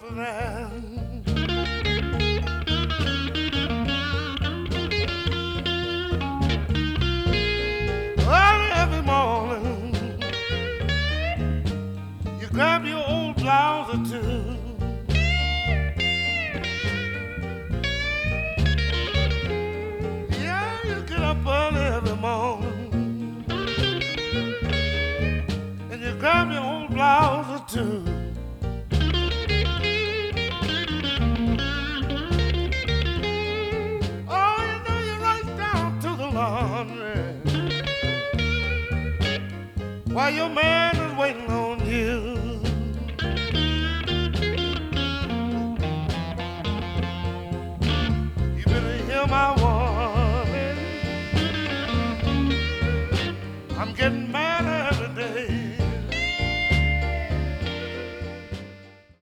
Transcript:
land. Early every morning, you grab your old blouse or two. Yeah, you get up early every morning and you grab your old blouse or two. Oh, you know you're right down to the laundry while your man is waiting on you. You better hear my